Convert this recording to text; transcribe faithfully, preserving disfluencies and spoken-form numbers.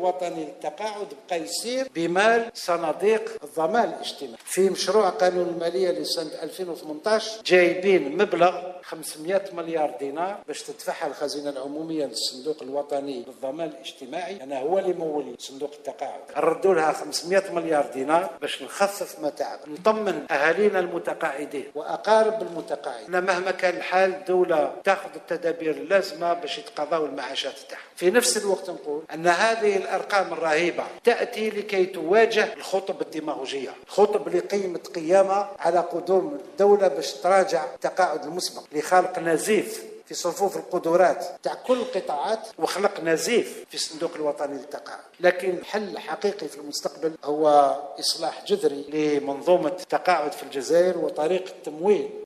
الوطني للتقاعد بقى يسير بمال صناديق الضمان الاجتماعي. في مشروع قانون المالية لسنة ألفين وثمانية عشر جايبين مبلغ خمسمائة مليار دينار باش تدفعها الخزينة العمومية للصندوق الوطني للضمان الاجتماعي. أنا هو اللي مولي صندوق التقاعد، ردوا لها خمسمائة مليار دينار باش نخفف متاعب، نطمن أهالينا المتقاعدين وأقارب المتقاعدين أن مهما كان الحال الدولة تأخذ التدابير اللازمة باش يتقاضوا المعاشات تاعهم. في نفس الوقت نقول أن هذه الأرقام الرهيبة تأتي لكي تواجه الخطب الديماغوجية، الخطب اللي قيمت قيامة على قدوم الدولة باش تراجع التقاعد المسبق لخلق نزيف في صفوف القدرات تاع كل القطاعات وخلق نزيف في الصندوق الوطني للتقاعد. لكن الحل الحقيقي في المستقبل هو إصلاح جذري لمنظومة التقاعد في الجزائر وطريقة تمويل